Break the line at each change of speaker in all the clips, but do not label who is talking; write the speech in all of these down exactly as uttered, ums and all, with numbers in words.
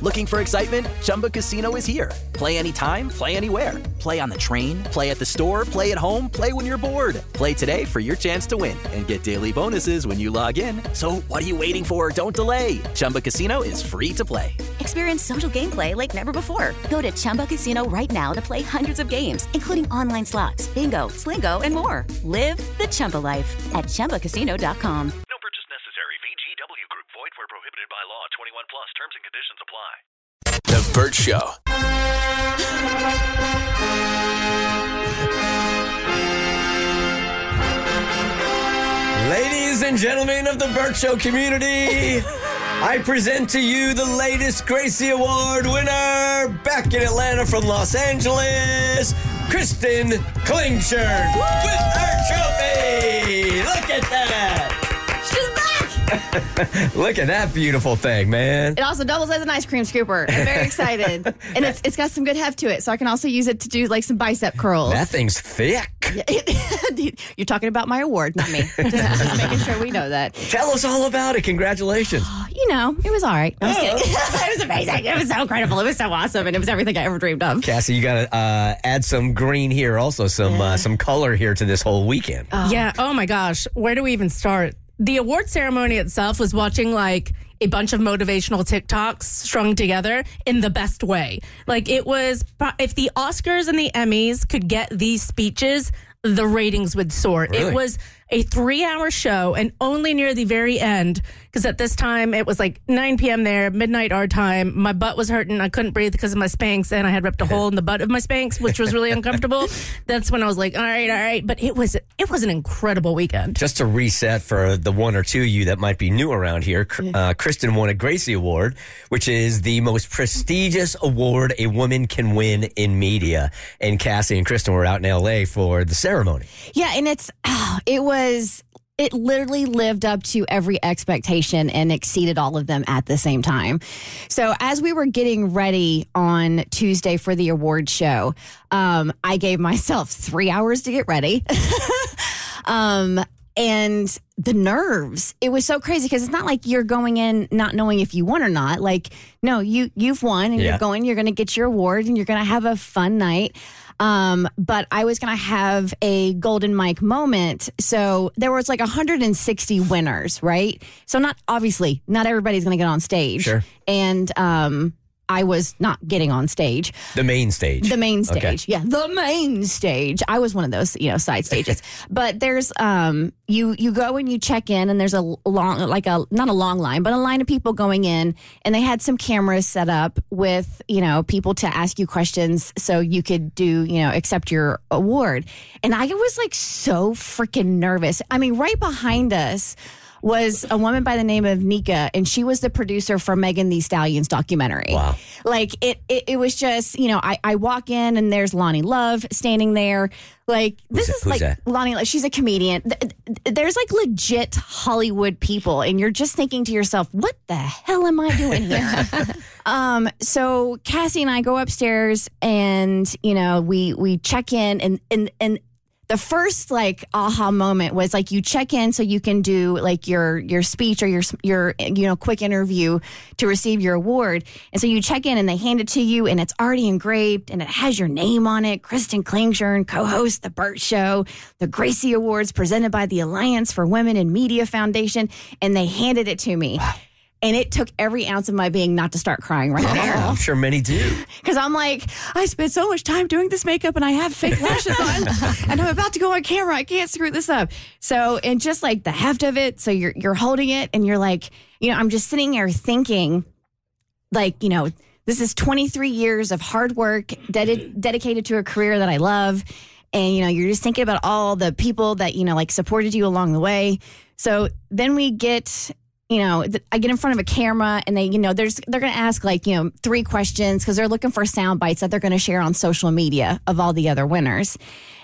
Looking for excitement? Chumba Casino is here. Play anytime, play anywhere. Play on the train, play at the store, play at home, play when you're bored. Play today for your chance to win and get daily bonuses when you log in. So what are you waiting for? Don't delay. Chumba Casino is free to play.
Experience social gameplay like never before. Go to Chumba Casino right now to play hundreds of games, including online slots, bingo, Slingo, and more. Live the Chumba life at Chumba Casino dot com.
No purchase necessary. V G W Group. Void where prohibited by law. twenty-one plus. Terms and conditions apply.
The Burt Show.
Ladies and gentlemen of the Burt Show community, I present to you the latest Gracie Award winner, back in Atlanta from Los Angeles, Kristen Klingshirn with her trophy. Look at that.
She's back.
Look at that beautiful thing, man.
It also doubles as an ice cream scooper. I'm very excited. And it's it's got some good heft to it, so I can also use it to do like some bicep curls.
That thing's thick.
You're talking about my award, not me. Just, just making sure we know that.
Tell us all about it. Congratulations.
You know, it was all right. I was kidding. It was amazing. It was so incredible. It was so awesome, and it was everything I ever dreamed of.
Cassie, you got to uh, add some green here, also some uh, some color here to this whole weekend.
Oh. Yeah. Oh my gosh. Where do we even start? The award ceremony itself was watching like a bunch of motivational TikToks strung together in the best way. Like it was, if the Oscars and the Emmys could get these speeches, the ratings would soar.
Really?
It was a three-hour show, and only near the very end, because at this time it was like nine p.m. there, midnight our time. My butt was hurting. I couldn't breathe because of my Spanx, and I had ripped a hole in the butt of my Spanx, which was really uncomfortable. That's when I was like, all right, all right. But it was it was an incredible weekend.
Just to reset for the one or two of you that might be new around here, uh, Kristen won a Gracie Award, which is the most prestigious award a woman can win in media. And Cassie and Kristen were out in L A for the ceremony.
Yeah, and it's oh, it was it literally lived up to every expectation and exceeded all of them at the same time. So as we were getting ready on Tuesday for the award show, um, I gave myself three hours to get ready. um, and the nerves, it was so crazy because it's not like you're going in not knowing if you won or not. Like, no, you, you've won and
Yeah.
you're going, you're going to get your award and you're going to have a fun night. Um, but I was going to have a golden mic moment. So there was like one hundred sixty winners, right? So not obviously not everybody's going to get on stage.
Sure.
And um, I was not getting on stage.
The main stage.
The main stage.
Okay.
Yeah, the main stage. I was one of those, you know, side stages. But there's um you you go and you check in and there's a long like a not a long line, but a line of people going in, and they had some cameras set up with, you know, people to ask you questions so you could do, you know, accept your award. And I was like so freaking nervous. I mean, right behind us was a woman by the name of Nika, and she was the producer for Megan Thee Stallion's documentary.
Wow.
Like, it, it, it was just, you know, I, I walk in, and there's Lonnie Love standing there. Like, this
Who's
is
that?
like,
Who's that?
Lonnie Love, she's a comedian. Th- th- There's like legit Hollywood people, and you're just thinking to yourself, what the hell am I doing here? um, so Cassie and I go upstairs, and, you know, we, we check in, and, and, and, the first like aha moment was like you check in so you can do like your your speech or your your you know quick interview to receive your award. And so you check in and they hand it to you and it's already engraved and it has your name on it. Kristen Klingshirn, co-host The Burt Show, the Gracie Awards presented by the Alliance for Women in Media Foundation, and they handed it to me. Wow. And it took every ounce of my being not to start crying right there.
I'm sure many do.
Because I'm like, I spent so much time doing this makeup and I have fake lashes on and I'm about to go on camera. I can't screw this up. So, and just like the heft of it. So you're, you're holding it and you're like, you know, I'm just sitting here thinking like, you know, this is twenty-three years of hard work ded- dedicated to a career that I love. And, you know, you're just thinking about all the people that, you know, like supported you along the way. So then we get... You know, I get in front of a camera and they, you know, there's they're going to ask like, you know, three questions because they're looking for sound bites that they're going to share on social media of all the other winners.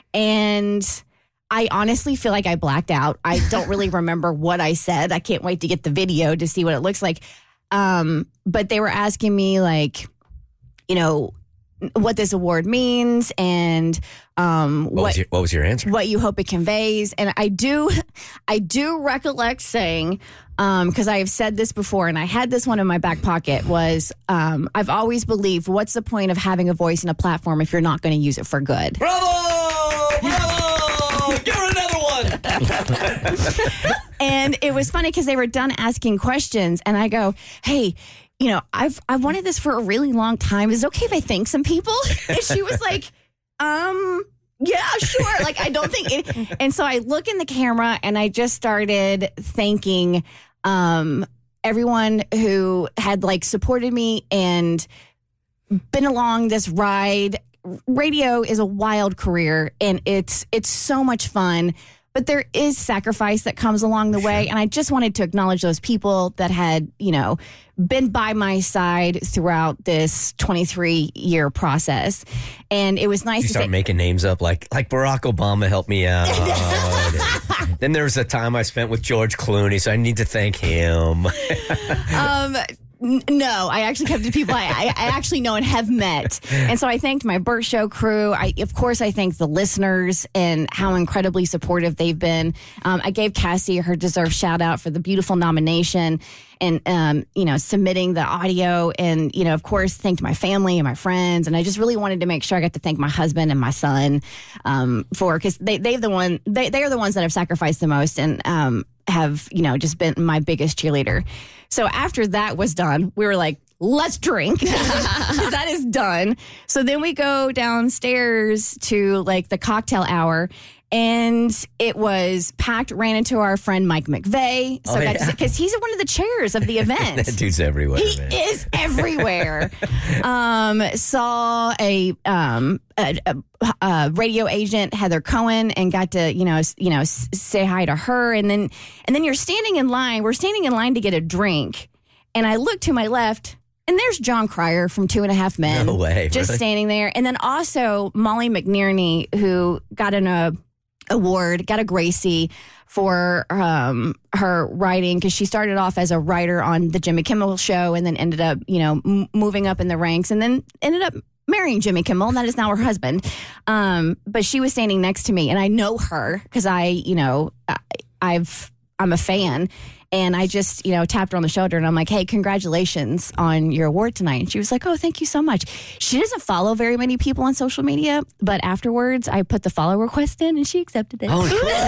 And I honestly feel like I blacked out. I don't really remember what I said. I can't wait to get the video to see what it looks like. Um, but they were asking me like, you know, what this award means and um,
What,
what
was your, what was your answer?
what you hope it conveys. And I do, I do recollect saying, because I have said this before, and I had this one in my back pocket, was um, I've always believed, what's the point of having a voice and a platform if you're not going to use it for good?
Bravo! Bravo! Give her another one!
And it was funny because they were done asking questions, and I go, hey, you know, I've I've wanted this for a really long time. Is it okay if I thank some people? And she was like, um, yeah, sure. Like, I don't think it. And so I look in the camera and I just started thanking um, everyone who had like supported me and been along this ride. Radio is a wild career and it's it's so much fun. But there is sacrifice that comes along the way. And I just wanted to acknowledge those people that had, you know, been by my side throughout this twenty-three year process. And it was nice
You
to
start
say,
making names up like like Barack Obama helped me out. Then there was a time I spent with George Clooney, so I need to thank him.
um, n- no, I actually kept the people I, I, I actually know and have met. And so I thanked my Burt Show crew. I, of course, I thanked the listeners and how incredibly supportive they've been. Um, I gave Cassie her deserved shout out for the beautiful nomination and, um, you know, submitting the audio and, you know, of course, thanked my family and my friends. And I just really wanted to make sure I got to thank my husband and my son um, for, because they, they've the one, they, they are the ones that have sacrificed the most and um, have, you know, just been my biggest cheerleader. So after that was done, we were like, let's drink. That is done. So then we go downstairs to like the cocktail hour. And it was packed, ran into our friend Mike McVeigh. So
Oh,
got
yeah.
to because he's one of the chairs of the event.
That dude's everywhere,
He
man.
is everywhere. um, saw a, um, a, a, a radio agent, Heather Cohen, and got to you know s- you know s- say hi to her. And then and then you're standing in line. We're standing in line to get a drink, and I look to my left. And there's John Cryer from Two and a Half Men.
No way,
Just
really?
standing there. And then also Molly McNerney, who got an uh, award, got a Gracie for um, her writing because she started off as a writer on the Jimmy Kimmel Show and then ended up, you know, m- moving up in the ranks and then ended up marrying Jimmy Kimmel, and that is now her husband. Um, but she was standing next to me, and I know her because I, you know, I, I've I'm a fan. And I just, you know, tapped her on the shoulder and I'm like, hey, congratulations on your award tonight. And she was like, oh, thank you so much. She doesn't follow very many people on social media, but afterwards I put the follow request in and she accepted it.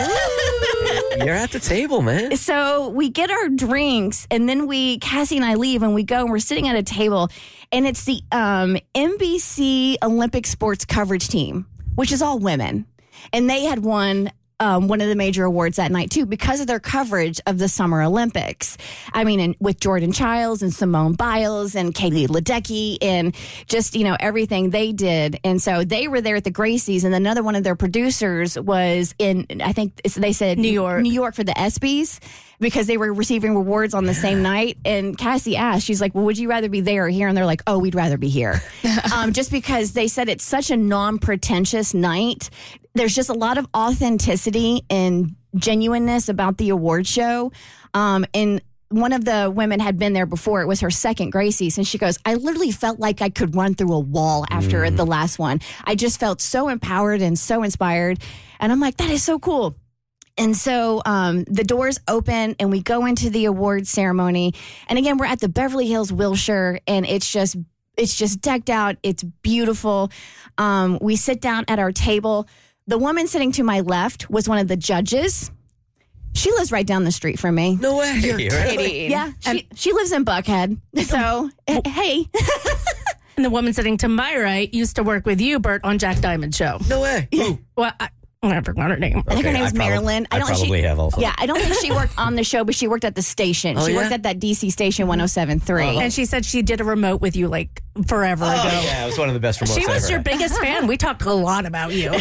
Oh, cool. You're at the table, man.
So we get our drinks and then we, Cassie and I leave and we go and we're sitting at a table and it's the um, N B C Olympic sports coverage team, which is all women. And they had won Um, one of the major awards that night, too, because of their coverage of the Summer Olympics. I mean, and with Jordan Childs and Simone Biles and Kaylee Ledecky and just, you know, everything they did. And so they were there at the Gracies, and another one of their producers was in, I think they said
New York.
New York for the ESPYs because they were receiving rewards on the same night. And Cassie asked, she's like, well, would you rather be there or here? And they're like, oh, we'd rather be here. um, just because they said it's such a non-pretentious night. There's just a lot of authenticity and genuineness about the award show. Um, and one of the women had been there before. It was her second Gracie's. And she goes, I literally felt like I could run through a wall after
Mm.
the last one. I just felt so empowered and so inspired. And I'm like, that is so cool. And so um, the doors open and we go into the award ceremony. And again, we're at the Beverly Hills Wilshire, and it's just it's just decked out. It's beautiful. Um, we sit down at our table. The woman sitting to my left was one of the judges. She lives right down the street from me.
No way. You're
Kidding. Yeah, she, she lives in Buckhead. So, eh, hey.
And the woman sitting to my right used to work with you, Bert, on Jack Diamond's show.
No way. Ooh.
Well, I, I forgot her name.
I think her
Okay,
name's
I prob-
Marilyn.
I
don't
probably
she,
have also.
Yeah, I don't think she worked on the show, but she worked at the station.
Oh,
she
yeah?
worked at that D C station one oh seven point three.
And she said she did a remote with you like forever
Oh,
ago.
yeah, it was one of the best remotes
She
I
was
ever
your
had.
biggest fan. We talked a lot about you.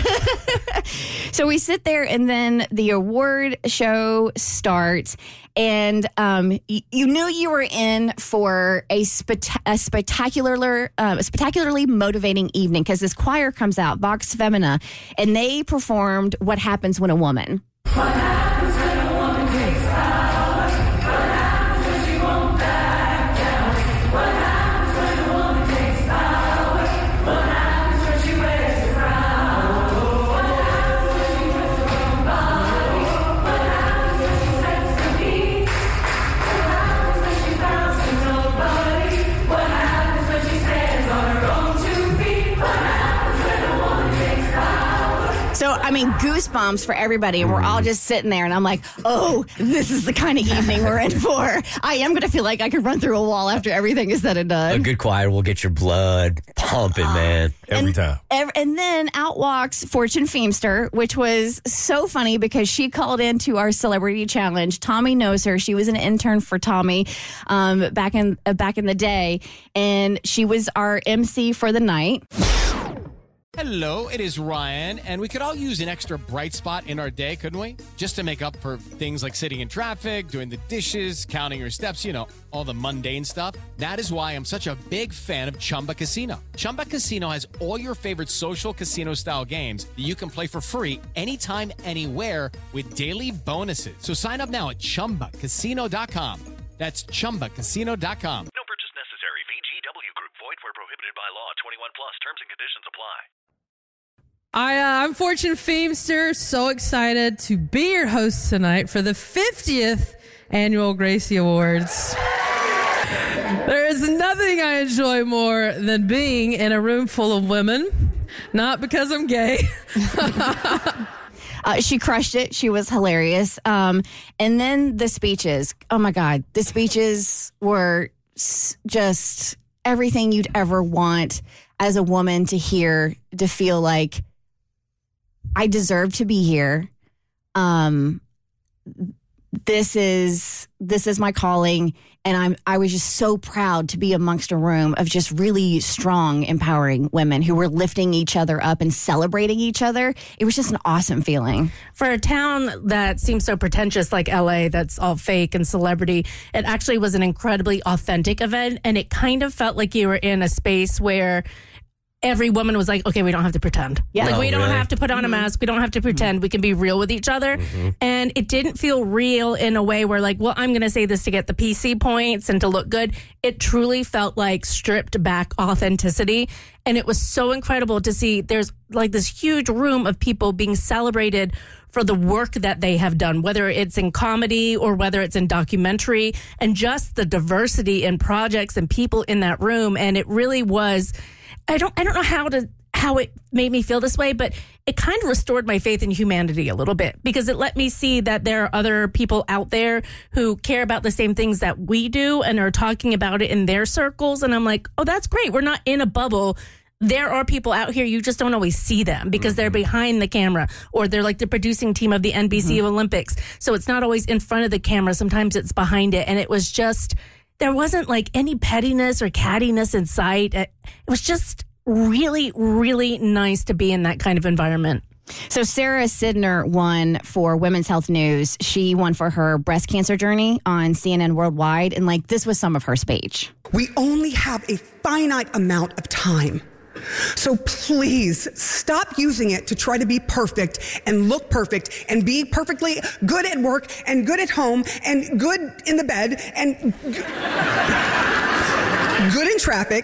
So we sit there, and then the award show starts, and um, y- you knew you were in for a, spect- a spectacular, uh, a spectacularly motivating evening because this choir comes out, Vox Femina, and they performed "What Happens When a Woman." I mean, goosebumps for everybody. And we're all just sitting there. And I'm like, oh, this is the kind of evening we're in for. I am going to feel like I could run through a wall after everything is said and done.
A good choir will get your blood pumping, man.
Every
and,
time.
ev- and then out walks Fortune Feimster, which was so funny because she called into our celebrity challenge. Tommy knows her. She was an intern for Tommy um, back in uh, back in the day. And she was our M C for the night.
Hello, it is Ryan, and we could all use an extra bright spot in our day, couldn't we? Just to make up for things like sitting in traffic, doing the dishes, counting your steps, you know, all the mundane stuff. That is why I'm such a big fan of Chumba Casino. Chumba Casino has all your favorite social casino-style games that you can play for free anytime, anywhere with daily bonuses. So sign up now at chumba casino dot com. That's chumba casino dot com.
No purchase necessary. V G W Group. Void where prohibited by law. twenty-one plus. Terms and conditions apply.
I, uh, I'm Fortune Feimster, so excited to be your host tonight for the fiftieth Annual Gracie Awards. There is nothing I enjoy more than being in a room full of women, not because I'm gay.
Uh, she crushed it. She was hilarious. Um, and then the speeches. Oh, my God. The speeches were s- just everything you'd ever want as a woman to hear, to feel like I deserve to be here. Um, this is this is my calling, and I'm I was just so proud to be amongst a room of just really strong, empowering women who were lifting each other up and celebrating each other. It was just an awesome feeling.
For a town that seems so pretentious like L A, that's all fake and celebrity, it actually was an incredibly authentic event, and it kind of felt like you were in a space where every woman was like, okay, we don't have to pretend.
Yeah.
Like,
Oh,
we don't
really?
have to put on a mask. We don't have to pretend.
Mm-hmm.
We can be real with each other.
Mm-hmm.
And it didn't feel real in a way where, like, well, I'm going to say this to get the P C points and to look good. It truly felt like stripped back authenticity. And it was so incredible to see there's like this huge room of people being celebrated for the work that they have done, whether it's in comedy or whether it's in documentary, and just the diversity in projects and people in that room. And it really was, I don't, I don't know how to, how it made me feel this way, but it kind of restored my faith in humanity a little bit, because it let me see that there are other people out there who care about the same things that we do and are talking about it in their circles. And I'm like, oh, that's great. We're not in a bubble. There are people out here, you just don't always see them because they're behind the camera, or they're like the producing team of the N B C mm-hmm. Olympics. So it's not always in front of the camera. Sometimes it's behind it. And it was just, there wasn't like any pettiness or cattiness in sight. It was just really, really nice to be in that kind of environment.
So Sarah Sidner won for Women's Health News. She won for her breast cancer journey on C N N Worldwide. And like, this was some of her speech.
We only have a finite amount of time. So please stop using it to try to be perfect and look perfect and be perfectly good at work and good at home and good in the bed and g- good in traffic.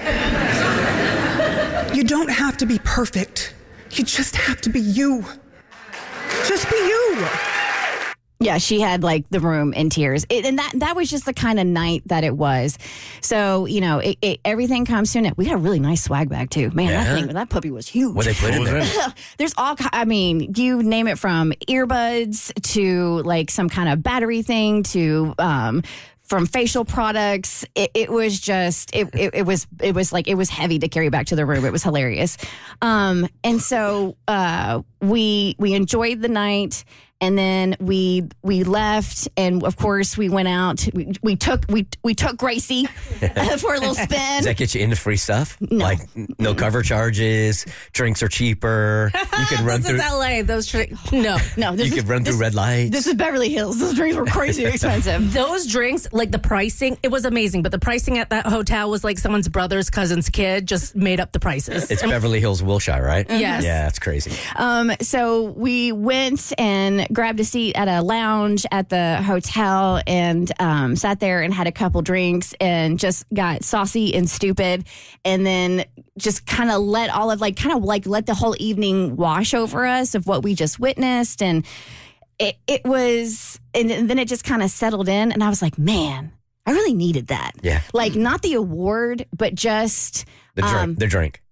You don't have to be perfect. You just have to be you. Just be you.
Yeah, she had like the room in tears. It, and that that was just the kind of night that it was. So, you know, it, it, everything comes to an end. We got a really nice swag bag, too. Man,
Yeah.
that thing, that puppy was huge.
What they put in there?
There's all, ki- I mean, you name it, from earbuds to like some kind of battery thing to, um, from facial products. It, it was just, it, it, it was, it was like, it was heavy to carry back to the room. It was hilarious. Um, and so, uh, we, we enjoyed the night. And then we we left, and of course we went out. We, we took we we took Gracie for a little spin.
Does that get you into free stuff?
No.
Like no cover charges, drinks are cheaper. You can run
this
through.
is L A. Those tri- no,
no. This
You
is,
could run
this,
through red lights.
This is Beverly Hills. Those drinks were crazy expensive.
Those drinks, like the pricing, it was amazing. But the pricing at that hotel was like someone's brother's cousin's kid just made up the prices.
It's Beverly Hills, Wilshire, right?
Yes.
Yeah, that's crazy.
Um, so we went and grabbed a seat at a lounge at the hotel and um, sat there and had a couple drinks and just got saucy and stupid, and then just kind of let all of like kind of like let the whole evening wash over us of what we just witnessed. And it, it was, and then it just kind of settled in, and I was like, man, I really needed that.
Yeah.
Like not the award, but just
The drink.
um,
the drink.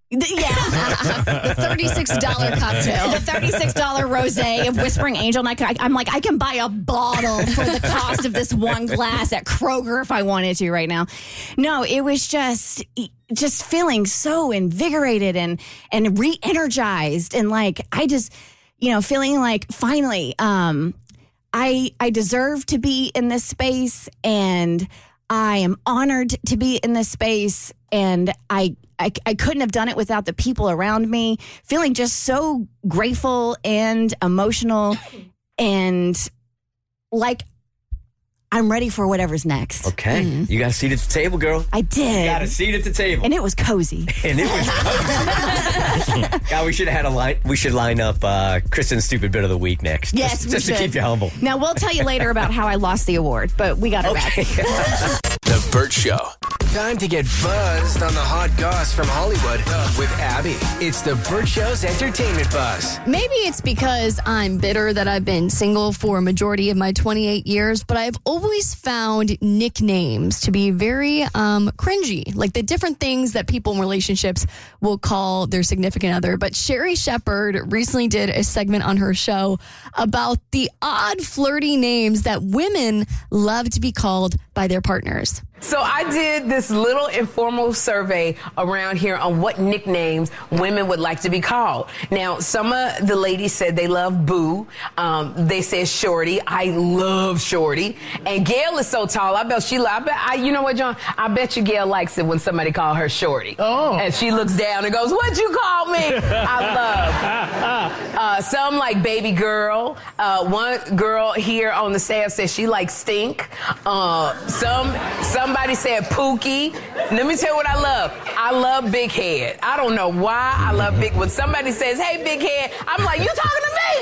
Yeah.
The thirty-six dollars cocktail.
The thirty-six dollars rosé of Whispering Angel. And I could, I, I'm like, I can buy a bottle for the cost of this one glass at Kroger if I wanted to right now. No, it was just just feeling so invigorated and, and re-energized. And like, I just, you know, feeling like finally, um, I I deserve to be in this space, and I am honored to be in this space, and I I, I couldn't have done it without the people around me, feeling just so grateful and emotional and like I'm ready for whatever's next.
Okay. Mm. You got a seat at the table, girl.
I did.
You got a seat at the table.
And it was cozy.
And it was cozy. God, we should have had a line. We should line up uh, Kristen's stupid bit of the week next.
Yes,
just,
we
just
should.
to keep you humble.
Now, we'll tell you later about how I lost the award, but we got it
okay.
back.
The Burt Show. Time to get buzzed on the hot goss from Hollywood with Abby. It's the Burt Show's entertainment buzz.
Maybe it's because I'm bitter that I've been single for a majority of my twenty-eight years, but I've always found nicknames to be very um, cringy, like the different things that people in relationships will call their significant other. But Sherri Shepherd recently did a segment on her show about the odd, flirty names that women love to be called by their partners.
So I did this little informal survey around here on what nicknames women would like to be called. Now, some of the ladies said they love Boo. Um, they said Shorty. I love Shorty. And Gail is so tall. I bet she, I bet, I, you know what, John? I bet you Gail likes it when somebody call her Shorty. Oh. And she looks down and goes, "What'd you call me?" I love. Uh, some like Baby Girl. Uh, one girl here on the staff says she likes Stink. Uh, some, some Somebody said Pookie. Let me tell you what I love. I love Big Head. I don't know why I love Big. When somebody says, "Hey, Big Head," I'm like, "You talking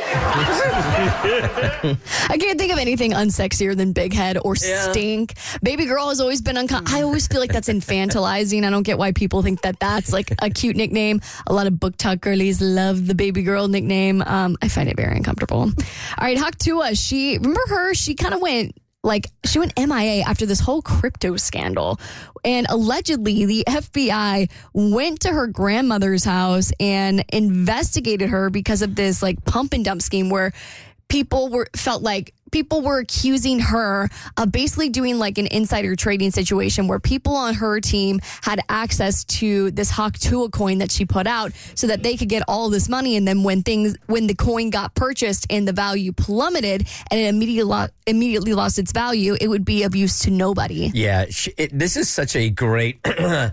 to me?"
I can't think of anything unsexier than Big Head or
Yeah.
Stink. Baby Girl has always been uncom- I always feel like that's infantilizing. I don't get why people think that that's like a cute nickname. A lot of book talk girlies love the Baby Girl nickname. Um, I find it very uncomfortable. All right, Haktua, she, remember her? She kind of went Like, she went M I A after this whole crypto scandal. And allegedly, the F B I went to her grandmother's house and investigated her because of this, like, pump and dump scheme where people were felt like people were accusing her of basically doing like an insider trading situation where people on her team had access to this Haktua coin that she put out so that they could get all this money. And then when things, when the coin got purchased and the value plummeted and it immediately, lo- immediately lost its value, it would be of use to nobody.
Yeah, she, it, this is such a great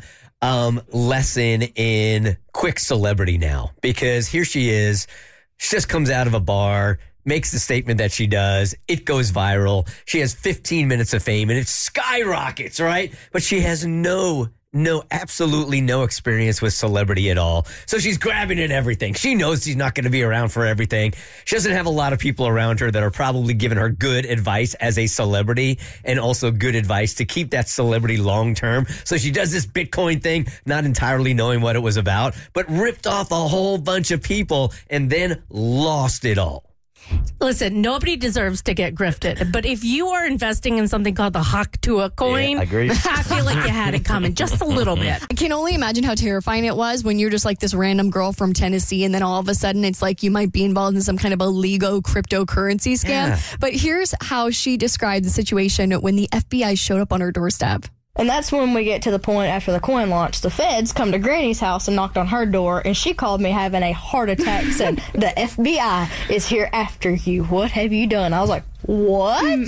um, lesson in quick celebrity now, because here she is. She just comes out of a bar, makes the statement that she does. It goes viral. She has fifteen minutes of fame and it skyrockets, right? But she has no, no, absolutely no experience with celebrity at all. So she's grabbing at everything. She knows she's not going to be around for everything. She doesn't have a lot of people around her that are probably giving her good advice as a celebrity and also good advice to keep that celebrity long term. So she does this Bitcoin thing, not entirely knowing what it was about, but ripped off a whole bunch of people and then lost it all.
Listen, nobody deserves to get grifted, but if you are investing in something called the Haktua coin,
Yeah, I agree.
I feel like you had it coming just a little bit.
I can only imagine how terrifying it was when you're just like this random girl from Tennessee and then all of a sudden it's like you might be involved in some kind of illegal cryptocurrency scam.
Yeah.
But here's how she described the situation when the F B I showed up on her doorstep.
And that's when we get to the point after the coin launch. The feds come to Granny's house and knocked on her door, and she called me having a heart attack, said, "The F B I is here after you. What have you done?" I was like, "What?"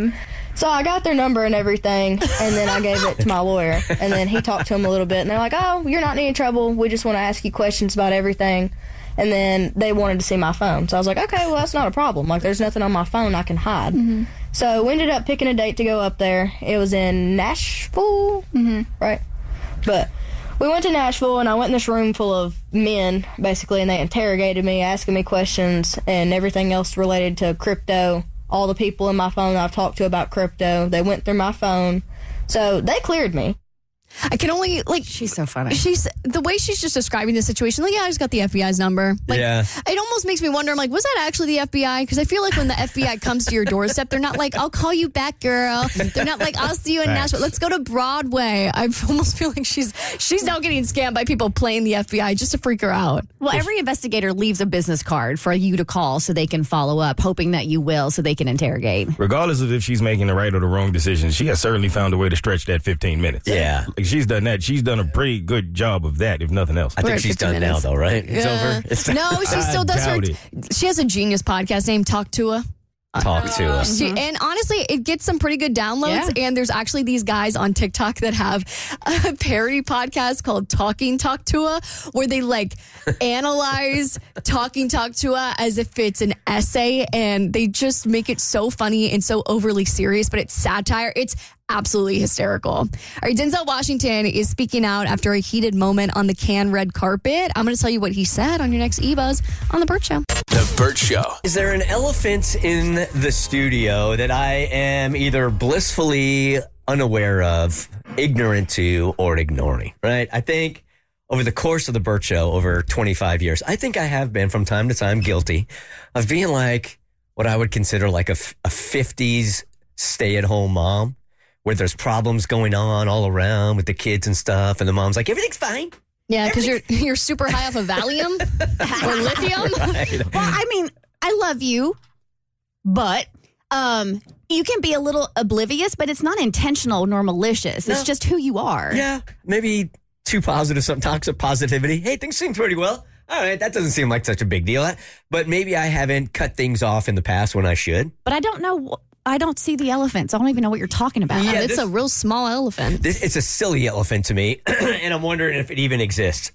So I got their number and everything, and then I gave it to my lawyer. And then he talked to him a little bit, and they're like, "Oh, you're not in any trouble. We just want to ask you questions about everything." And then they wanted to see my phone. So I was like, okay, well, that's not a problem. Like, there's nothing on my phone I can hide. Mm-hmm. So we ended up picking a date to go up there. It was in Nashville, mm-hmm. right? But we went to Nashville, and I went in this room full of men, basically, and they interrogated me, asking me questions and everything else related to crypto. All the people in my phone I've talked to about crypto, they went through my phone. So they cleared me.
I can only, like...
She's so funny.
She's the way she's just describing the situation, like, yeah, I just got the F B I's number. Like,
yeah.
It almost makes me wonder, I'm like, was that actually the F B I? Because I feel like when the F B I comes to your doorstep, they're not like, I'll call you back, girl. They're not like, I'll see you in
Right.
Nashville. Let's go to Broadway. I almost feel like she's she's now getting scammed by people playing the F B I just to freak her out.
Well, every investigator leaves a business card for you to call so they can follow up, hoping that you will so they can interrogate.
Regardless of if she's making the right or the wrong decision, she has certainly found a way to stretch that fifteen minutes.
Yeah.
Like, she's done that. She's done a pretty good job of that, if nothing else.
I think she's done
minutes.
now, though, right? It's
Yeah.
over. It's
No, she still
I
does her.
doubt
She has a genius podcast named Talk to Her.
Talk to us.
She, and honestly, it gets some pretty good downloads.
Yeah.
And there's actually these guys on TikTok that have a parody podcast called Talking Talk to Her, where they like analyze Talking Talk to Her as if it's an essay, and they just make it so funny and so overly serious, but it's satire. It's absolutely hysterical. All right, Denzel Washington is speaking out after a heated moment on the Cannes red carpet. I'm going to tell you what he said on your next E-Buzz on The Burt Show.
The Burt Show.
Is there an elephant in the studio that I am either blissfully unaware of, ignorant to, or ignoring? Right? I think over the course of the Burt Show, over twenty-five years, I think I have been from time to time guilty of being like what I would consider like a, a fifties stay-at-home mom, where there's problems going on all around with the kids and stuff, and the mom's like, everything's fine.
Yeah, because you're you're super high off of Valium or lithium.
Right.
Well, I mean, I love you, but um, you can be a little oblivious, but it's not intentional nor malicious.
No.
It's just who you are.
Yeah, maybe too positive, some toxic positivity. Hey, things seem pretty well. All right, that doesn't seem like such a big deal. But maybe I haven't cut things off in the past when I should.
But I don't know. I don't see the elephants. I don't even know what you're talking about.
Yeah,
it's
this-
a real small elephant.
This, it's a silly elephant to me, and I'm wondering if it even exists.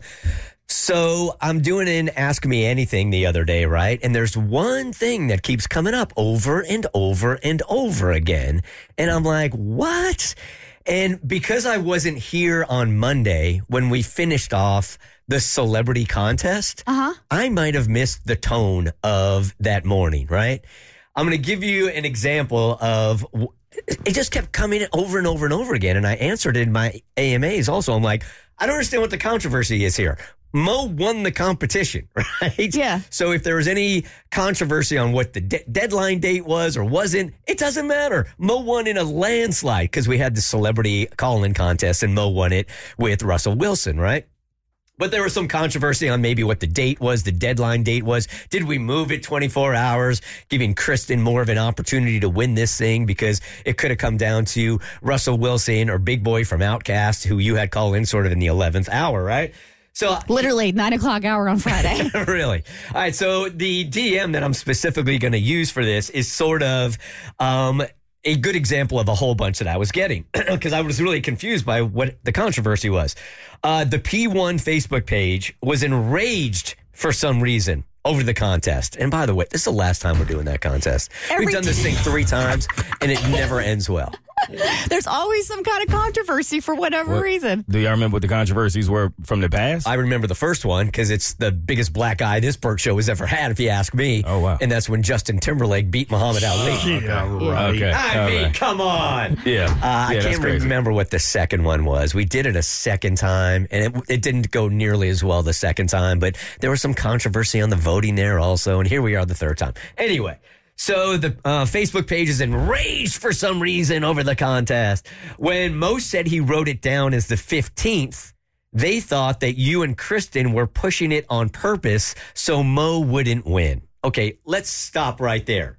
So I'm doing an Ask Me Anything the other day, right? And there's one thing that keeps coming up over and over and over again. And I'm like, what? And because I wasn't here on Monday when we finished off the celebrity contest,
Uh-huh.
I might have missed the tone of that morning, right? I'm going to give you an example of it just kept coming over and over and over again. And I answered in my A M As also. I'm like, I don't understand what the controversy is here. Mo won the competition, right?
Yeah.
So if there was any controversy on what the de- deadline date was or wasn't, it doesn't matter. Mo won in a landslide because we had the celebrity call-in contest and Mo won it with Russell Wilson, right? But there was some controversy on maybe what the date was, the deadline date was. Did we move it twenty-four hours, giving Kristen more of an opportunity to win this thing? Because it could have come down to Russell Wilson or Big Boy from Outkast, who you had call in sort of in the eleventh hour, right? So
Literally nine o'clock hour on Friday.
Really? All right. So the D M that I'm specifically going to use for this is sort of um, a good example of a whole bunch that I was getting because I was really confused by what the controversy was. Uh, the P one Facebook page was enraged for some reason over the contest. And by the way, this is the last time we're doing that contest.
Every
We've done this thing three times and it never ends well.
There's always some kind of controversy for whatever
What-
reason.
Do y'all remember what the controversies were from the past?
I remember the first one because it's the biggest black eye this Burt Show has ever had, if you ask me.
Oh, wow.
And that's when Justin Timberlake beat Muhammad Ali.
Okay. Okay.
I
All
mean,
right.
come on.
Yeah.
Uh, I
Yeah, that's
can't
crazy.
remember what the second one was. We did it a second time, and it, it didn't go nearly as well the second time, but there was some controversy on the voting there also, and here we are the third time. Anyway, so the uh, Facebook page is enraged for some reason over the contest. When Mo said he wrote it down as the fifteenth, they thought that you and Kristen were pushing it on purpose so Mo wouldn't win. Okay, let's stop right there.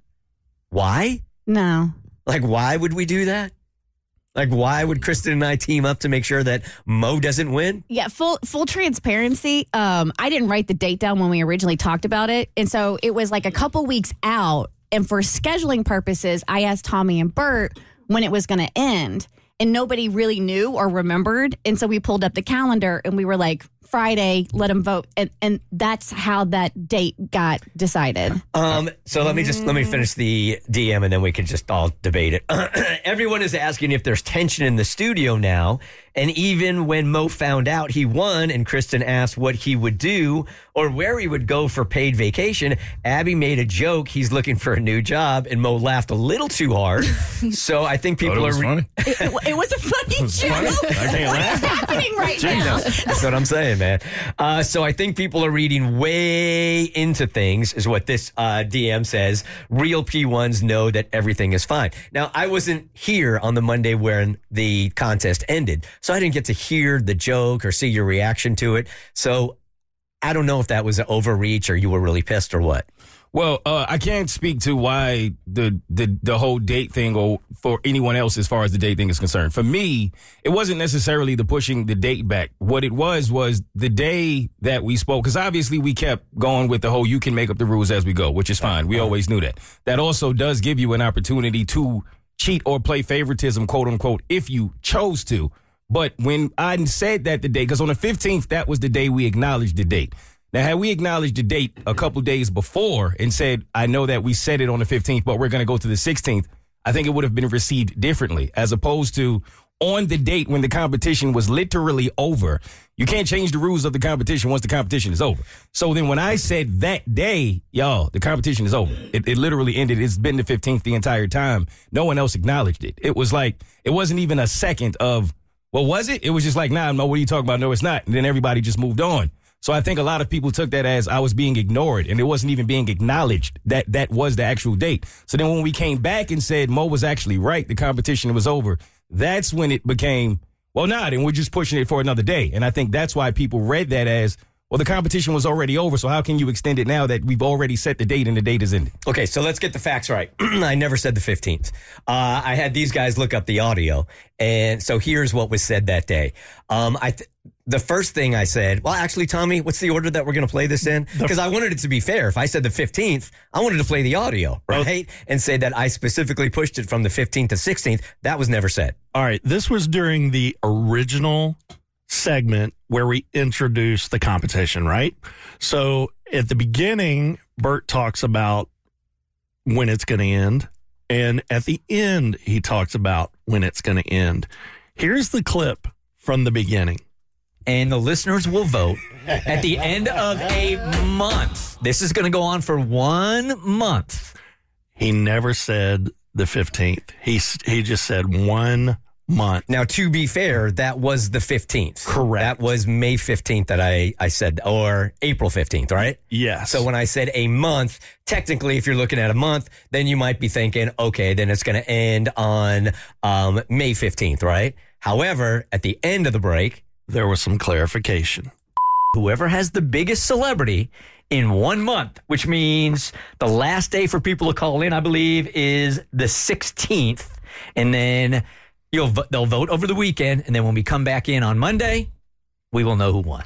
Why?
No.
Like, why would we do that? Like, why would Kristen and I team up to make sure that Mo doesn't win?
Yeah, full full transparency. Um, I didn't write the date down when we originally talked about it, and so it was like a couple weeks out. And for scheduling purposes, I asked Tommy and Bert when it was going to end, and nobody really knew or remembered. And so we pulled up the calendar, and we were like, Friday, let them vote, and, and that's how that date got decided.
Um, so let me just let me finish the D M, and then we can just all debate it. Everyone is asking if there's tension in the studio now, and even when Mo found out he won, and Kristen asked what he would do or where he would go for paid vacation, Abby made a joke. He's looking for a new job, and Mo laughed a little too hard. So I think people
oh,
are.
Re- funny.
It, it, it was a funny
was
joke.
funny. I can't
What's
laugh.
happening right now?
That's what I'm saying, man. Uh, so I think people are reading way into things, is what this uh, D M says. Real P ones know that everything is fine. Now, I wasn't here on the Monday when the contest ended, so I didn't get to hear the joke or see your reaction to it. So I don't know if that was an overreach or you were really pissed or what.
Well, uh, I can't speak to why the, the the whole date thing or for anyone else as far as the date thing is concerned. For me, it wasn't necessarily the pushing the date back. What it was was the day that we spoke, because obviously we kept going with the whole you can make up the rules as we go, which is fine. We always knew that. That also does give you an opportunity to cheat or play favoritism, quote unquote, if you chose to. But when I said that the day, because on the fifteenth, that was the day we acknowledged the date. Now, had we acknowledged the date a couple days before and said, I know that we said it on the fifteenth, but we're going to go to the sixteenth, I think it would have been received differently, as opposed to on the date when the competition was literally over. You can't change the rules of the competition once the competition is over. So then when I said that day, y'all, the competition is over. It, it literally ended. It's been the fifteenth the entire time. No one else acknowledged it. It was like, it wasn't even a second of, well, was it? It was just like, nah, no, what are you talking about? No, it's not. And then everybody just moved on. So I think a lot of people took that as I was being ignored, and it wasn't even being acknowledged that that was the actual date. So then when we came back and said Mo was actually right, the competition was over, that's when it became, well, nah, then we're just pushing it for another day. And I think that's why people read that as, well, the competition was already over, so how can you extend it now that we've already set the date and the date is ended?
Okay, so let's get the facts right. I never said the fifteenth. Uh, I had these guys look up the audio, and so here's what was said that day. Um, I th- the first thing I said, well, actually, Tommy, what's the order that we're going to play this in? Because I wanted it to be fair. If I said the fifteenth, I wanted to play the audio, right? And say that I specifically pushed it from the fifteenth to sixteenth. That was never said.
All right, this was during the original segment where we introduced the competition, right? So at the beginning, Bert talks about when it's going to end. And at the end, he talks about when it's going to end. Here's the clip from the beginning.
And the listeners will vote at the end of a month. This is going to go on for one month.
He never said the fifteenth. He, he just said one month.
Now, to be fair, that was the fifteenth.
Correct.
That was May fifteenth that I, I said, or April fifteenth, right?
Yes.
So when I said a month, technically, if you're looking at a month, then you might be thinking, okay, then it's going to end on um, May fifteenth, right? However, at the end of the break,
there was some clarification.
Whoever has the biggest celebrity in one month, which means the last day for people to call in, I believe, is the sixteenth. And then you'll they'll vote over the weekend. And then when we come back in on Monday, we will know who won.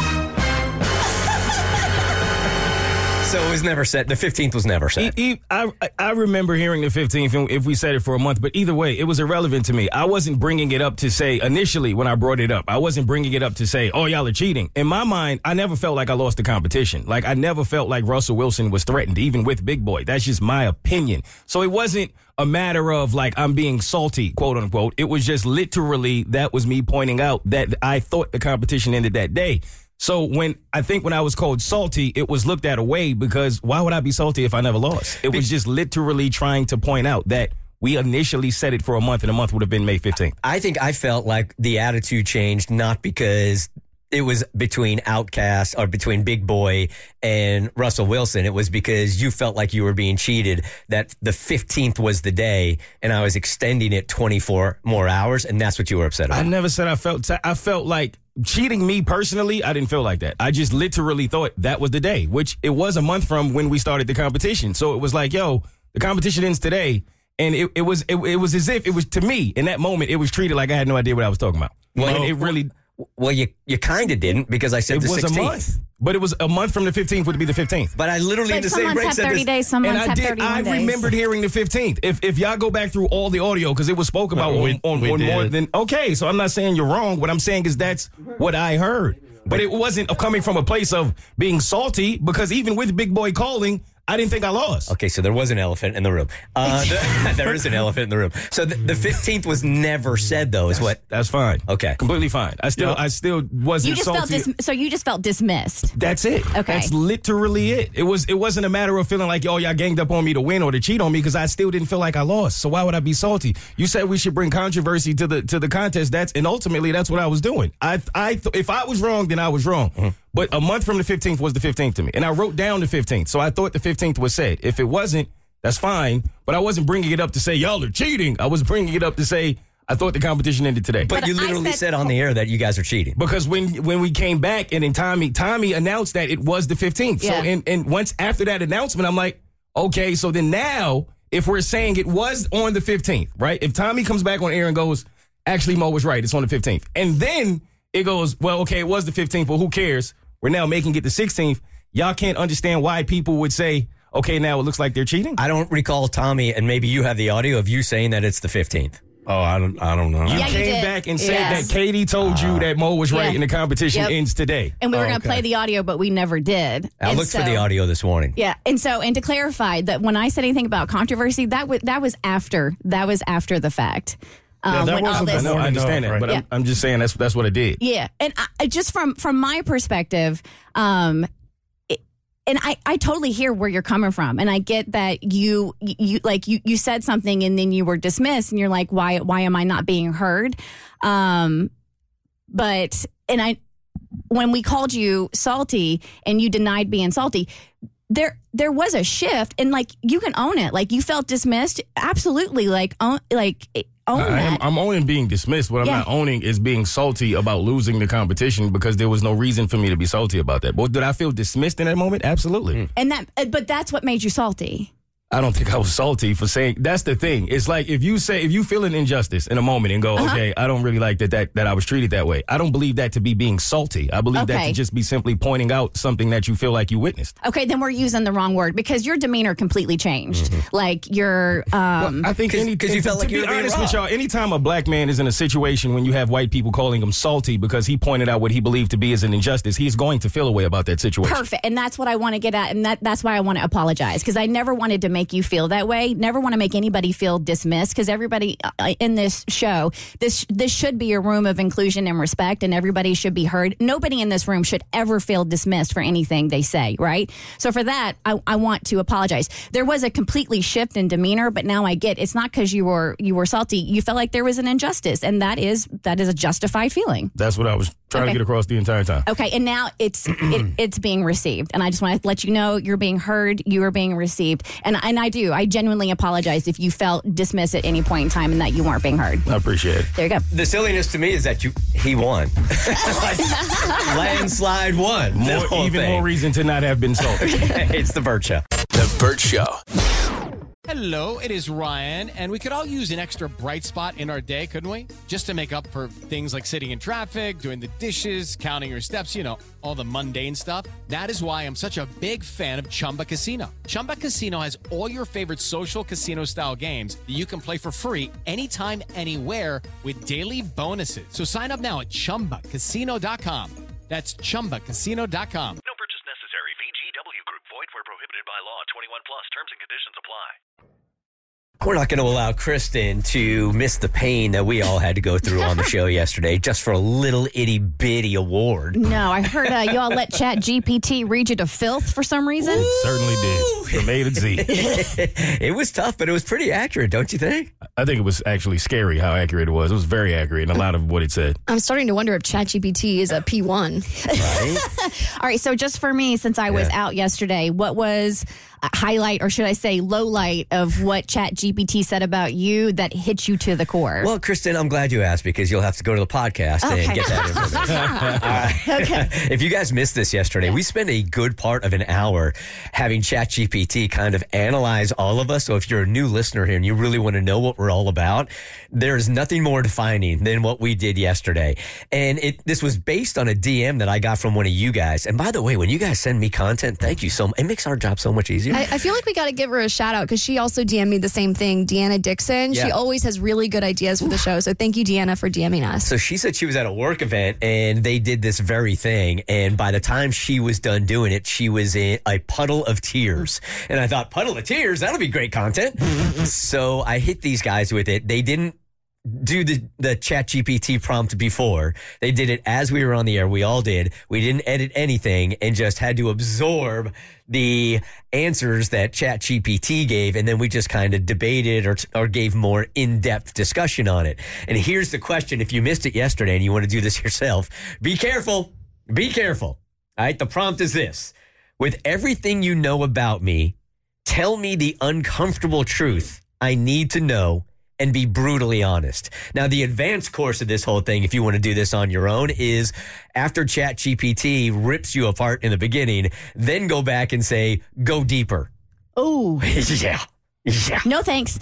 So it was never said. The fifteenth was never said.
E- e- I, I remember hearing the fifteenth if we said it for a month, but either way, it was irrelevant to me. I wasn't bringing it up to say, initially when I brought it up, I wasn't bringing it up to say, oh, y'all are cheating. In my mind, I never felt like I lost the competition. Like, I never felt like Russell Wilson was threatened, even with Big Boy. That's just my opinion. So it wasn't a matter of like, I'm being salty, quote unquote. It was just literally, that was me pointing out that I thought the competition ended that day. So when I think when I was called salty, it was looked at away because why would I be salty if I never lost? It was just literally trying to point out that we initially set it for a month and a month would have been May fifteenth.
I think I felt like the attitude changed not because it was between Outkast or between Big Boy and Russell Wilson. It was because you felt like you were being cheated, that the fifteenth was the day and I was extending it twenty-four more hours. And that's what you were upset about.
I never said I felt, I felt like cheating me personally. I didn't feel like that. I just literally thought that was the day, which it was a month from when we started the competition. So it was like, yo, the competition ends today. And it, it was, it, it was as if it was, to me in that moment, it was treated like I had no idea what I was talking about.
Well,
and it really,
Well, you you kind of didn't because I said
it
the
was
sixteenth.
a month, but it was a month from the fifteenth would be the fifteenth.
But I literally
But
in the
some
same
months
break
have
said
thirty
this.
days, some
And
months
I
have
did.
thirty-one
I
days.
remembered hearing the fifteenth. If if y'all go back through all the audio, because it was spoke about
Uh, we-
on, on,
we
on more
did.
than okay. So I'm not saying you're wrong. What I'm saying is that's what I heard. But it wasn't coming from a place of being salty because even with Big Boy calling, I didn't think I lost.
Okay, so there was an elephant in the room. Uh, the, there is an elephant in the room. So the, the fifteenth was never said, though, is what?
That's fine.
Okay.
Completely fine. I still,
Yeah.
I still wasn't
You just
salty.
felt dis- so you just felt dismissed.
That's it.
Okay.
That's literally it. It was. It wasn't a matter of feeling like, oh, y'all ganged up on me to win or to cheat on me because I still didn't feel like I lost. So why would I be salty? You said we should bring controversy to the to the contest. That's and ultimately that's what I was doing. I I th- if I was wrong, then I was wrong.
Mm-hmm.
But a month from the fifteenth was the fifteenth to me, and I wrote down the fifteenth. So I thought the fifteenth was said. If it wasn't, that's fine. But I wasn't bringing it up to say y'all are cheating. I was bringing it up to say I thought the competition ended today.
But, you literally said, said on the air that you guys are cheating.
Because when when we came back and then Tommy Tommy announced that it was the fifteenth.
Yeah.
So and, and once after that announcement, I'm like, okay, so then now if we're saying it was on the fifteenth, right? If Tommy comes back on air and goes, actually Mo was right, it's on the fifteenth. And then it goes, well, okay, it was the fifteenth, but who cares? We're now making it the sixteenth. Y'all can't understand why people would say, okay, now it looks like they're cheating.
I don't recall Tommy, and maybe you have the audio of you saying that it's the fifteenth.
Oh, I don't, I don't know.
You
Yeah, you
came
did.
back and said
Yes.
that Katie told you that Mo was right
Yeah.
and the competition
Yep.
ends today.
And we were
Oh,
going to
okay.
play the audio, but we never did.
I
And
looked for
so-
the audio this morning.
Yeah, and so and to clarify that when I said anything about controversy, that was that was after that was after the fact. Um, when all
I
this,
know, I understand that, but
Yeah.
I'm, I'm just saying that's that's what I did.
Yeah, and I, just from from my perspective, um, it, and I, I totally hear where you're coming from, and I get that you you like you you said something and then you were dismissed, and you're like, why why am I not being heard? Um, but and I when we called you salty and you denied being salty. There, there was a shift, and like you can own it. Like you felt dismissed, absolutely. Like, own, like own
I
that.
am, I'm owning being dismissed. What I'm
Yeah.
not owning is being salty about losing the competition because there was no reason for me to be salty about that. But did I feel dismissed in that moment? Absolutely.
And that, uh, but that's what made you salty.
I don't think I was salty for saying. That's the thing. It's like if you say if you feel an injustice in a moment and go,
Uh-huh.
okay, I don't really like that that that I was treated that way. I don't believe that to be being salty. I believe that
Okay.
to just be simply pointing out something that you feel like you witnessed.
Okay, then we're using the wrong word because your demeanor completely changed. Like your, um,
I think any,
because you
and
felt
to,
like
to
you
be
were being
honest with
robbed.
y'all, anytime a black man is in a situation when you have white people calling him salty because he pointed out what he believed to be as an injustice, he's going to feel a way about that situation.
perfect, and that's what I want to get at, and that that's why I want to apologize because I never wanted to make you feel that way. Never want to make anybody feel dismissed because everybody uh, in this show, this this should be a room of inclusion and respect, and everybody should be heard. Nobody in this room should ever feel dismissed for anything they say, right? So for that, I, I want to apologize. There was a completely shift in demeanor, but now I get it's not because you were you were salty. You felt like there was an injustice, and that is that is a justified feeling.
That's what I was trying
Okay.
to get across the entire time.
Okay, and now it's it, it's being received, and I just want to let you know you're being heard, you are being received, and and I do. I genuinely apologize if you felt dismissed at any point in time and that you weren't being heard.
I appreciate it.
There you go.
The silliness to me is that you he won. Like, landslide won. The
More,
whole
even
thing.
more reason to not have been salty.
It's the Burt Show.
The Burt Show.
Hello, it is Ryan, and we could all use an extra bright spot in our day, couldn't we? Just to make up for things like sitting in traffic, doing the dishes, counting your steps, you know, all the mundane stuff. That is why I'm such a big fan of Chumba Casino. Chumba Casino has all your favorite social casino-style games that you can play for free anytime, anywhere with daily bonuses. So sign up now at chumba casino dot com. That's chumba casino dot com.
No purchase necessary. V G W Group. Void where prohibited by law. twenty-one plus. Terms and conditions apply.
We're not going to allow Kristen to miss the pain that we all had to go through on the show yesterday just for a little itty bitty award.
No, I heard uh, y'all let Chat G P T read you to filth for some reason.
Certainly did. From A to Z.
It was tough, but it was pretty accurate, don't you think?
I think it was actually scary how accurate it was. It was very accurate in a lot of what it said.
I'm starting to wonder if ChatGPT is a P one.
Right?
All right, so just for me, since I was
Yeah.
out yesterday, what was a highlight, or should I say low light, of what Chat G P T said about you that hit you to the core?
Well, Kristen, I'm glad you asked because you'll have to go to the podcast
Okay.
and get that information. All right.
Okay.
If you guys missed this yesterday, we spent a good part of an hour having ChatGPT kind of analyze all of us. So if you're a new listener here and you really want to know what we're all about, there's nothing more defining than what we did yesterday. And it this was based on a D M that I got from one of you guys. And by the way, when you guys send me content, thank you so much. It makes our job so much easier.
I, I feel like we got to give her a shout out because she also D M'd me the same thing. Deanna Dixon.
Yeah.
She always has really good ideas for the show. So thank you, Deanna, for DMing us.
So she said she was at a work event and they did this very thing. And by the time she was done doing it, she was in a puddle of tears. And I thought, puddle of tears, that'll be great content. So I hit these guys with it. They didn't do the, the Chat G P T prompt before. They did it as we were on the air. We all did. We didn't edit anything and just had to absorb the answers that Chat G P T gave. And then we just kind of debated or, or gave more in-depth discussion on it. And here's the question. If you missed it yesterday and you want to do this yourself, be careful. Be careful. All right. The prompt is this. With everything you know about me, tell me the uncomfortable truth I need to know and be brutally honest. Now, the advanced course of this whole thing, if you want to do this on your own, is after Chat G P T rips you apart in the beginning, then go back and say, go deeper.
Oh.
yeah. Yeah.
No, thanks.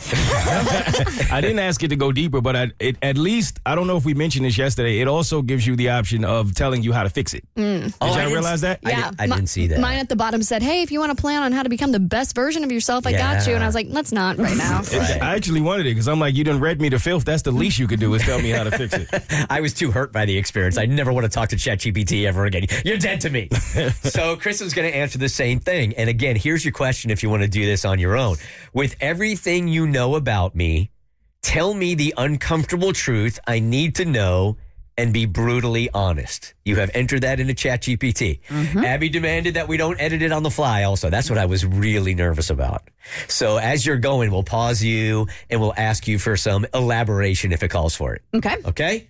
I didn't ask it to go deeper, but I, it, at least, I don't know if we mentioned this yesterday, it also gives you the option of telling you how to fix it.
Mm.
Did
Oh, I
y'all
didn't-
realize that?
I
Yeah,
didn't- I
mi-
didn't see that.
Mine at the bottom said, hey, if you want to plan on how to become the best version of yourself, I got
Yeah.
you. And I was like, let's not right now.
It- I actually wanted it because I'm like, you done read me to filth. That's the least you could do is tell me how to fix it.
I was too hurt by the experience. I never want to talk to Chat G P T ever again. You're dead to me. So Kristen's going to answer the same thing. And again, here's your question if you want to do this on your own. With everything you know about me, tell me the uncomfortable truth I need to know and be brutally honest. You have entered that into Chat G P T. Abby demanded that we don't edit it on the fly also. That's what I was really nervous about. So as you're going, we'll pause you and we'll ask you for some elaboration if it calls for it.
Okay.
Okay?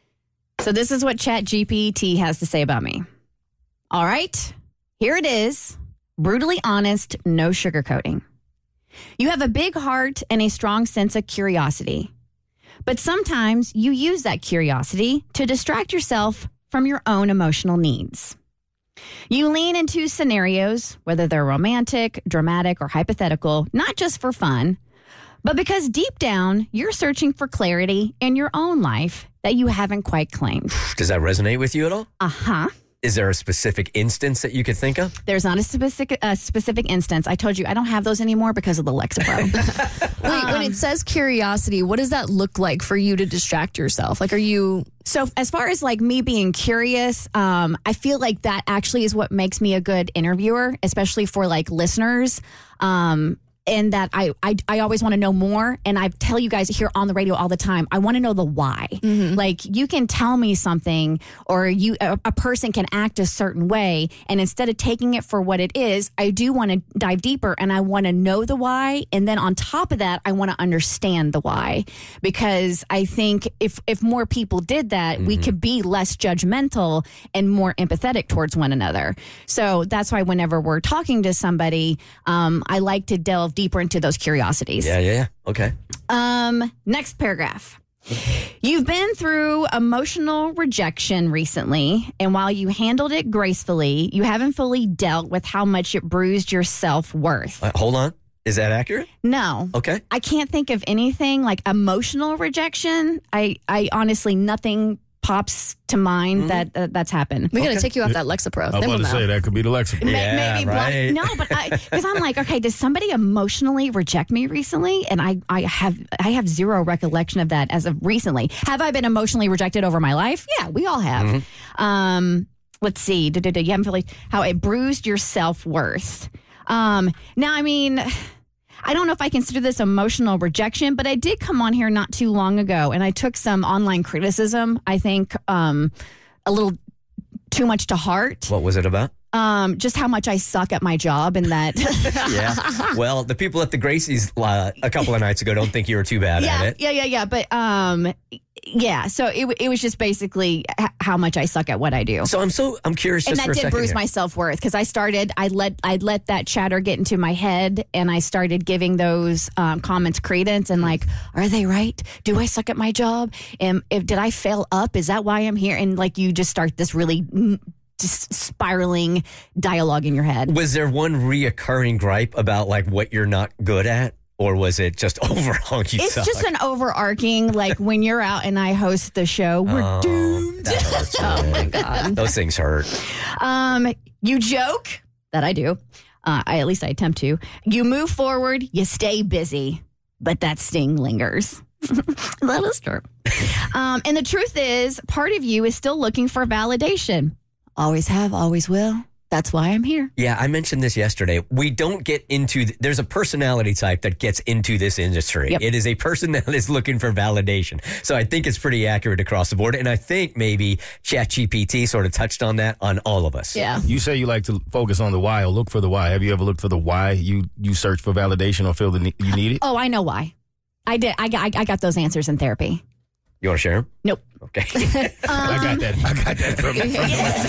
So this is what Chat G P T has to say about me. All right. Here it is. Brutally honest, no sugarcoating. You have a big heart and a strong sense of curiosity. But sometimes you use that curiosity to distract yourself from your own emotional needs. You lean into scenarios, whether they're romantic, dramatic, or hypothetical, not just for fun, but because deep down, you're searching for clarity in your own life that you haven't quite claimed.
Does that resonate with you at all?
Uh-huh.
Is there a specific instance that you could think of?
There's not a specific a specific instance. I told you I don't have those anymore because of the Lexapro.
Wait, when it says curiosity, what does that look like for you to distract yourself? Like, are you...
So as far as like me being curious, um, I feel like that actually is what makes me a good interviewer, especially for like listeners. Um, and that I, I, I always want to know more. And I tell you guys here on the radio all the time, I want to know the why.
Mm-hmm.
Like you can tell me something or you a, a person can act a certain way. And instead of taking it for what it is, I do want to dive deeper and I want to know the why. And then on top of that, I want to understand the why. Because I think if, if more people did that, mm-hmm. we could be less judgmental and more empathetic towards one another. So that's why whenever we're talking to somebody, um, I like to delve deeper into those curiosities.
Yeah, yeah, yeah. Okay.
Um, next paragraph. You've been through emotional rejection recently, and while you handled it gracefully, you haven't fully dealt with how much it bruised your self-worth.
Uh, hold on. Is that accurate?
No.
Okay.
I can't think of anything like emotional rejection. I, I honestly, nothing pops to mind mm-hmm. that uh, that's happened.
We got to okay. take you off that Lexapro.
I was about to say that could be the Lexapro.
Yeah,
maybe
right.
Black, no, but I because I'm like, okay, does somebody emotionally reject me recently? And I, I have I have zero recollection of that as of recently. Have I been emotionally rejected over my life? Yeah, we all have. Mm-hmm. Um, let's see. You haven't really how it bruised your self-worth. Um, now, I mean. I don't know if I consider this emotional rejection, but I did come on here not too long ago and I took some online criticism, I think, um, a little too much to heart.
What was it about?
Um, just how much I suck at my job and that.
Yeah. Well, the people at the Gracie's uh, a couple of nights ago don't think you were too bad
yeah,
at it.
Yeah, yeah, yeah. But um, yeah, so it, it was just basically h- how much I suck at what I do.
So I'm so I'm curious.
And
just
that
for a
did bruise
here.
my self-worth because I started, I let I let that chatter get into my head and I started giving those um, comments credence and like, are they right? Do I suck at my job? And if did I fail up? Is that why I'm here? And like you just start this really just spiraling dialogue in your head.
Was there one reoccurring gripe about like what you're not good at? Or was it just overall you
It's
suck?
just an overarching, like when you're out and I host the show, we're
oh,
doomed.
That hurts,
oh my God.
Those things hurt.
Um, you joke that I do Uh, I, at least I attempt to. You move forward, you stay busy, but that sting lingers. That is true. Um, and the truth is, part of you is still looking for validation. Always have, always will. That's why I'm here.
Yeah, I mentioned this yesterday. We don't get into, th- there's a personality type that gets into this industry.
Yep.
It is a person that is looking for validation. So I think it's pretty accurate across the board. And I think maybe ChatGPT sort of touched on that on all of us.
Yeah.
You say you like to focus on the why or look for the why. Have you ever looked for the why you, you search for validation or feel the ne- you need it?
Oh, I know why. I did. I got, I got those answers in therapy.
You want to share them?
Nope.
Okay.
I got that. I got that from, from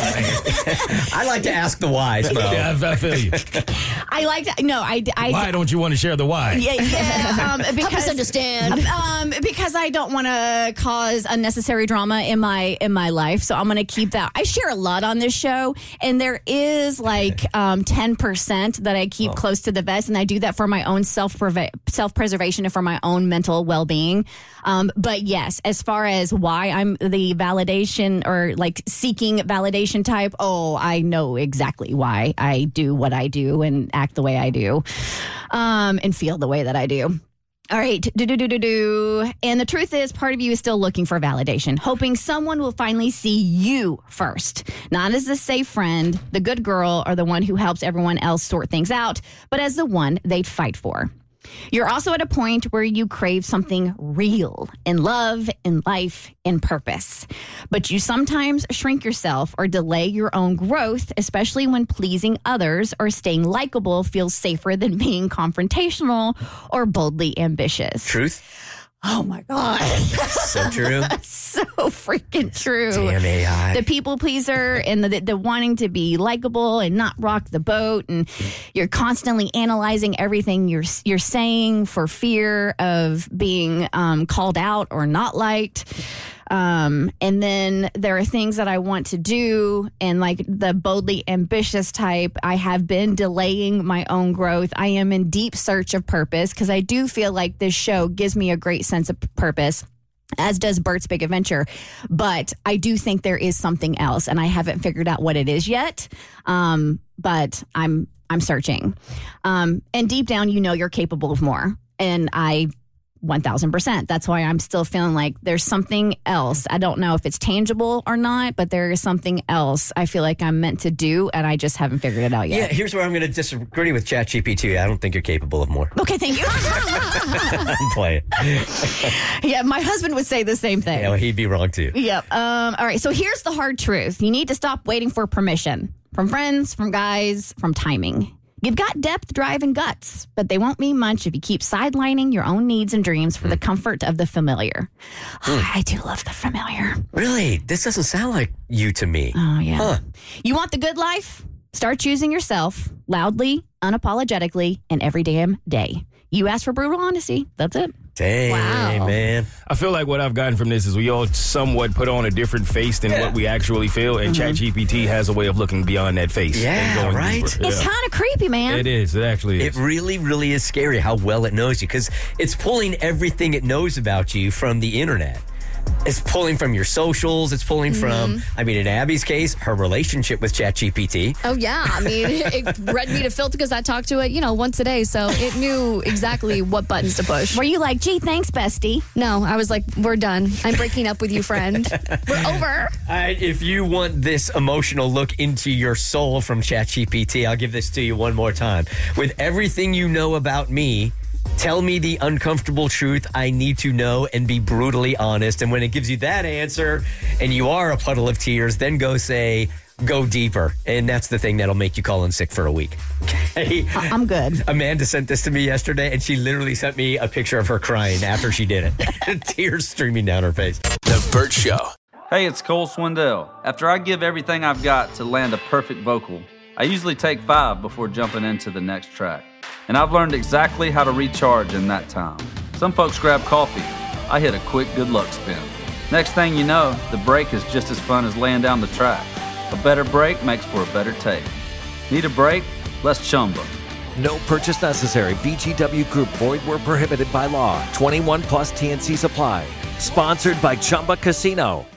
the
I like to ask the whys, bro.
Yeah, I, I feel you.
I like to, no, I, I
Why don't you want to share the why?
Yeah, yeah. Um, because,
Help us understand.
Um, because I don't want to cause unnecessary drama in my in my life, so I'm going to keep that. I share a lot on this show, and there is like um, ten percent that I keep
Oh.
close to the vest, and I do that for my own self self preservation and for my own mental well being. Um, but yes, as far as why I'm the validation or like seeking validation type, oh, I know exactly why I do what I do and act the way I do, um, and feel the way that I do. All right, do do do do do. And the truth is, part of you is still looking for validation, hoping someone will finally see you first, not as the safe friend, the good girl, or the one who helps everyone else sort things out, but as the one they'd fight for. You're also at a point where you crave something real in love, in life, in purpose. But you sometimes shrink yourself or delay your own growth, especially when pleasing others or staying likable feels safer than being confrontational or boldly ambitious.
Truth?
Oh my God.
So true.
So freaking true.
Damn A I.
The people pleaser and the, the wanting to be likable and not rock the boat, and you're constantly analyzing everything you're you're saying for fear of being um, called out or not liked. Um, and then there are things that I want to do, and like the boldly ambitious type, I have been delaying my own growth. I am in deep search of purpose because I do feel like this show gives me a great sense of purpose, as does Bert's Big Adventure. But I do think there is something else, and I haven't figured out what it is yet. Um, but I'm I'm searching. Um, and deep down, you know you're capable of more. And I one thousand percent. That's why I'm still feeling like there's something else. I don't know if it's tangible or not, but there is something else I feel like I'm meant to do, and I just haven't figured it out yet.
Yeah, here's where I'm going to disagree with ChatGPT. I don't think you're capable of more.
Okay, thank you.
I'm playing.
Yeah, my husband would say the same thing.
Yeah, well, he'd be wrong too.
Yep. Um, all right, so here's the hard truth. You need to stop waiting for permission from friends, from guys, from timing. You've got depth, drive, and guts, but they won't mean much if you keep sidelining your own needs and dreams for mm. the comfort of the familiar. Mm. I do love the familiar.
Really? This doesn't sound like you to me.
Oh, yeah.
Huh.
You want the good life? Start choosing yourself loudly, unapologetically, and every damn day. You ask for brutal honesty. That's it.
Dang,
wow.
man.
I feel like what I've gotten from this is we all somewhat put on a different face than
yeah.
what we actually feel, and mm-hmm. ChatGPT has a way of looking beyond that face.
Yeah,
and going
right?
deeper.
It's
yeah.
kind of creepy, man.
It is. It actually is.
It really, really is scary how well it knows you, because it's pulling everything it knows about you from the internet. It's pulling from your socials. It's pulling
Mm-hmm.
from, I mean, in Abby's case, her relationship with ChatGPT.
Oh, yeah. I mean, it, it read me to filth because I talk to it, you know, once a day. So it knew exactly what buttons to push.
Were you like, gee, thanks, bestie?
No, I was like, we're done. I'm breaking up with you, friend. We're over.
I, if you want this emotional look into your soul from ChatGPT, I'll give this to you one more time. With everything you know about me, tell me the uncomfortable truth I need to know and be brutally honest. And when it gives you that answer and you are a puddle of tears, then go say, go deeper. And that's the thing that'll make you call in sick for a week. Okay?
I'm good.
Amanda sent this to me yesterday, and she literally sent me a picture of her crying after she did it. Tears streaming down her face.
The Burt Show.
Hey, it's Cole Swindell. After I give everything I've got to land a perfect vocal, I usually take five before jumping into the next track. And I've learned exactly how to recharge in that time. Some folks grab coffee. I hit a quick good luck spin. Next thing you know, the break is just as fun as laying down the track. A better break makes for a better take. Need a break? Let's Chumba.
No purchase necessary. V G W Group. Void where prohibited by law. twenty-one plus T N C Supply. Sponsored by Chumba Casino.